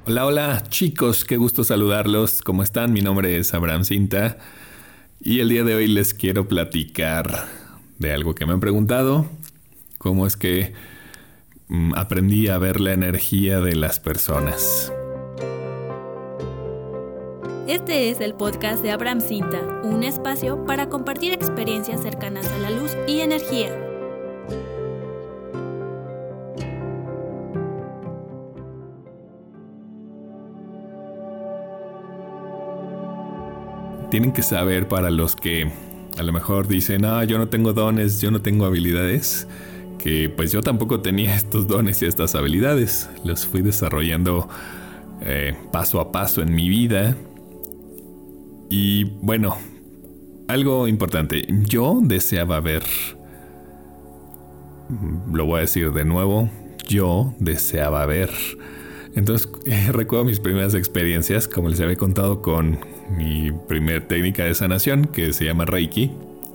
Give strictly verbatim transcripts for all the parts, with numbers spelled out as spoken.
Hola, hola chicos, qué gusto saludarlos. ¿Cómo están? Mi nombre es Abraham Cinta y el día de hoy les quiero platicar de algo que me han preguntado. ¿Cómo es que mm, aprendí a ver la energía de las personas? Este es el podcast de Abraham Cinta, un espacio para compartir experiencias cercanas a la luz y energía. Tienen que saber, para los que a lo mejor dicen, ah, yo no tengo dones, yo no tengo habilidades, que pues yo tampoco tenía estos dones y estas habilidades. Los fui desarrollando eh, paso a paso en mi vida. Y bueno, algo importante, yo deseaba ver, lo voy a decir de nuevo, yo deseaba ver. Entonces eh, recuerdo mis primeras experiencias, como les había contado, con mi primer técnica de sanación, que se llama Reiki.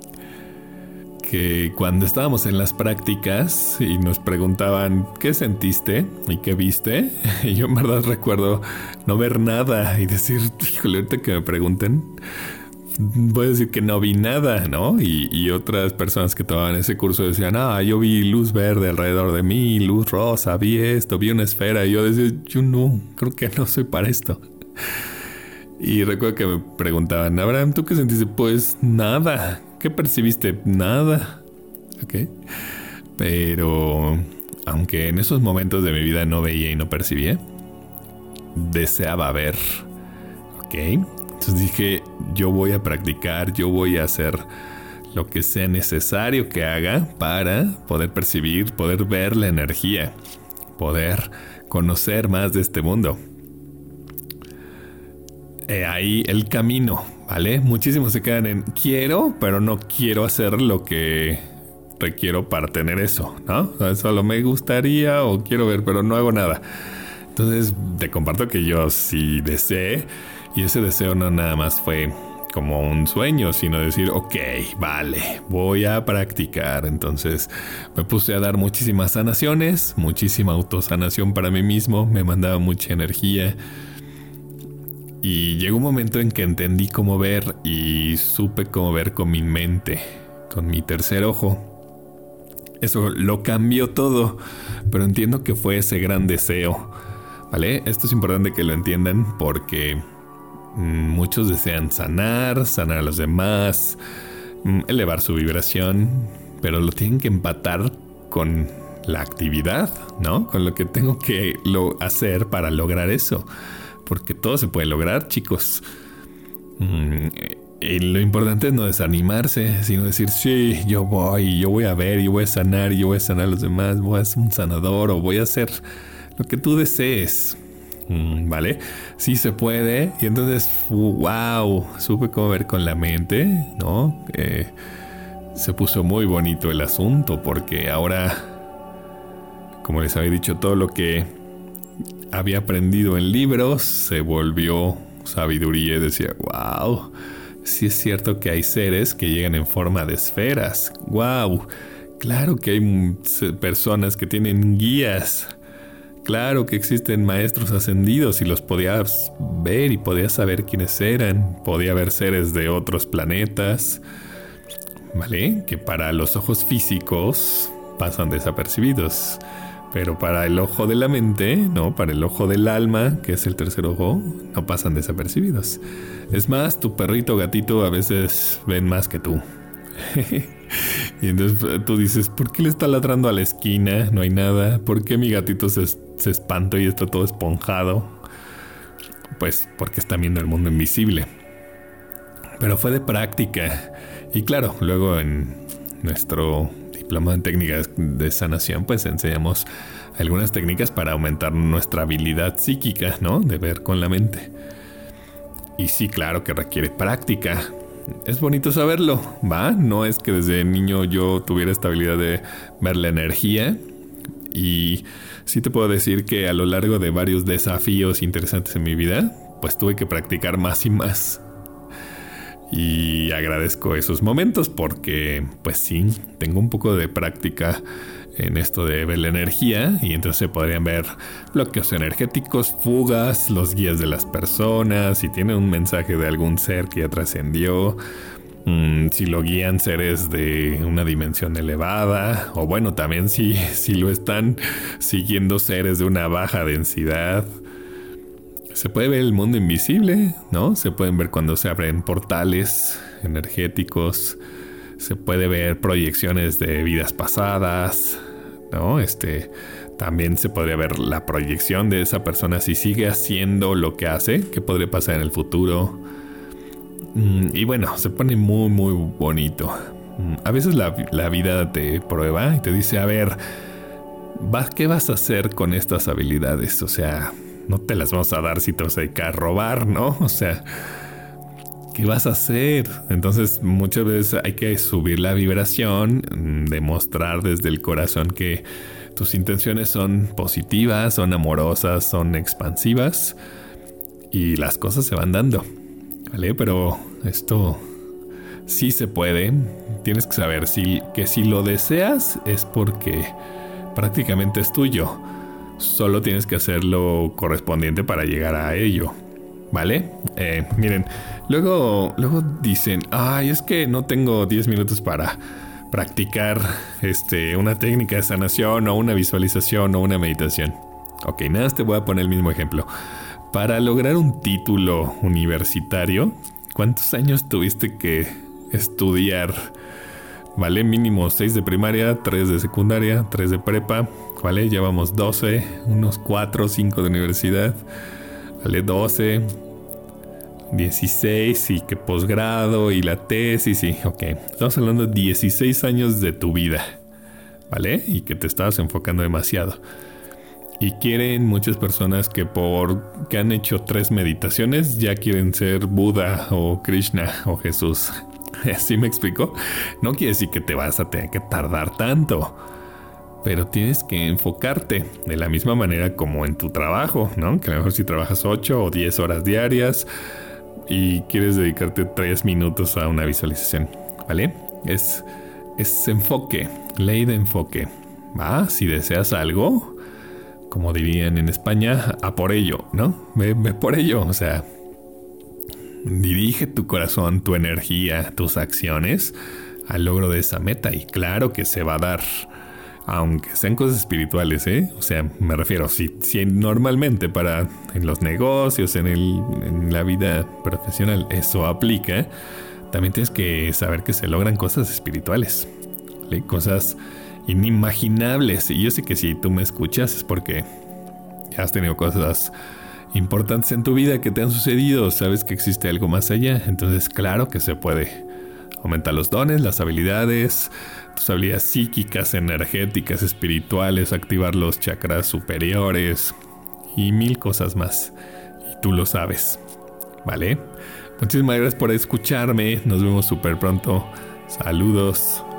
Que cuando estábamos en las prácticas y nos preguntaban ¿qué sentiste y qué viste? Y yo en verdad recuerdo no ver nada y decir, híjole, ahorita que me pregunten, voy a decir que no vi nada, ¿no? Y, y otras personas que tomaban ese curso decían, ah, yo vi luz verde alrededor de mí, luz rosa, vi esto, vi una esfera. Y yo decía, yo no, creo que no soy para esto. Y recuerdo que me preguntaban, Abraham, ¿tú qué sentiste? Pues nada. ¿Qué percibiste? Nada. Ok. Pero aunque en esos momentos de mi vida no veía y no percibía, deseaba ver. Ok. Entonces dije, yo voy a practicar, yo voy a hacer lo que sea necesario que haga para poder percibir, poder ver la energía, poder conocer más de este mundo. Eh, ahí el camino, ¿vale? Muchísimos se quedan en quiero, pero no quiero hacer lo que requiero para tener eso, ¿no? O sea, solo me gustaría o quiero ver, pero no hago nada. Entonces te comparto que yo sí deseé, y ese deseo no nada más fue como un sueño, sino decir, ok, vale, voy a practicar. Entonces me puse a dar muchísimas sanaciones, muchísima autosanación para mí mismo, me mandaba mucha energía. Y llegó un momento en que entendí cómo ver y supe cómo ver con mi mente, con mi tercer ojo. Eso lo cambió todo, pero entiendo que fue ese gran deseo, ¿vale? Esto es importante que lo entiendan porque mmm, muchos desean sanar, sanar a los demás, mmm, elevar su vibración, pero lo tienen que empatar con la actividad, ¿no? Con lo que tengo que lo hacer para lograr eso. Porque todo se puede lograr, chicos. Mm, y lo importante es no desanimarse, sino decir, sí, yo voy, yo voy a ver, yo voy a sanar, yo voy a sanar a los demás, voy a ser un sanador o voy a hacer lo que tú desees. Mm, ¿Vale? Sí se puede. Y entonces, wow, supe cómo ver con la mente, ¿no? Eh, se puso muy bonito el asunto porque ahora, como les había dicho, todo lo que había aprendido en libros se volvió sabiduría y decía, wow, sí es cierto que hay seres que llegan en forma de esferas. Wow, claro que hay personas que tienen guías. Claro que existen maestros ascendidos y los podías ver y podías saber quiénes eran. Podía haber seres de otros planetas, ¿vale? Que para los ojos físicos pasan desapercibidos. Pero para el ojo de la mente, no, para el ojo del alma, que es el tercer ojo, no pasan desapercibidos. Es más, tu perrito o gatito a veces ven más que tú. Y entonces tú dices, ¿por qué le está ladrando a la esquina? No hay nada. ¿Por qué mi gatito se, se espantó y está todo esponjado? Pues porque está viendo el mundo invisible. Pero fue de práctica. Y claro, luego en nuestro diploma en técnicas de sanación, pues enseñamos algunas técnicas para aumentar nuestra habilidad psíquica, ¿no? De ver con la mente. Y sí, claro que requiere práctica. Es bonito saberlo, ¿va? No es que desde niño yo tuviera esta habilidad de ver la energía. Y sí te puedo decir que a lo largo de varios desafíos interesantes en mi vida, pues tuve que practicar más y más. Y agradezco esos momentos porque, pues sí, tengo un poco de práctica en esto de ver la energía, y entonces se podrían ver bloqueos energéticos, fugas, los guías de las personas, si tienen un mensaje de algún ser que ya trascendió, mmm, si lo guían seres de una dimensión elevada, o bueno, también si, si lo están siguiendo seres de una baja densidad. Se puede ver el mundo invisible, ¿no? Se pueden ver cuando se abren portales energéticos. Se puede ver proyecciones de vidas pasadas, ¿no? Este, también se podría ver la proyección de esa persona si sigue haciendo lo que hace, qué podría pasar en el futuro. Y bueno, se pone muy, muy bonito. A veces la, la vida te prueba y te dice, a ver, ¿qué vas a hacer con estas habilidades? O sea, no te las vamos a dar si te vas a dedicar a robar, ¿no? O sea, ¿qué vas a hacer? Entonces muchas veces hay que subir la vibración, demostrar desde el corazón que tus intenciones son positivas, son amorosas, son expansivas y las cosas se van dando, ¿vale? Pero esto sí se puede. Tienes que saber si, que si lo deseas es porque prácticamente es tuyo. Solo tienes que hacer lo correspondiente para llegar a ello, ¿vale? Eh, miren, luego, luego dicen, ay, es que no tengo diez minutos para practicar este, una técnica de sanación o una visualización o una meditación. Ok, nada más te voy a poner el mismo ejemplo. Para lograr un título universitario, ¿cuántos años tuviste que estudiar? ¿Vale? Mínimo seis de primaria, tres de secundaria, tres de prepa, ¿vale? Llevamos doce, unos cuatro o cinco de universidad, ¿vale? doce, dieciséis y que posgrado y la tesis, sí, ok. Estamos hablando de dieciséis años de tu vida, ¿vale? Y que te estabas enfocando demasiado. Y quieren muchas personas que por que han hecho tres meditaciones ya quieren ser Buda o Krishna o Jesús. ¿Así me explico? No quiere decir que te vas a tener que tardar tanto, pero tienes que enfocarte de la misma manera como en tu trabajo, ¿no? Que a lo mejor si trabajas ocho o diez horas diarias y quieres dedicarte tres minutos a una visualización, ¿vale? Es, es enfoque, ley de enfoque, ¿va? Si deseas algo, como dirían en España, a por ello, ¿no? Ve, ve por ello, o sea, dirige tu corazón, tu energía, tus acciones al logro de esa meta y claro que se va a dar, aunque sean cosas espirituales, ¿eh? O sea, me refiero, si, si normalmente para en los negocios, en, el, en la vida profesional eso aplica, también tienes que saber que se logran cosas espirituales, ¿vale? Cosas inimaginables. Y yo sé que si tú me escuchas es porque ya has tenido cosas importantes en tu vida que te han sucedido, sabes que existe algo más allá, entonces claro que se puede. Aumenta los dones, las habilidades, tus habilidades psíquicas, energéticas, espirituales, activar los chakras superiores y mil cosas más. Y tú lo sabes, ¿vale? Muchísimas gracias por escucharme, nos vemos súper pronto. Saludos.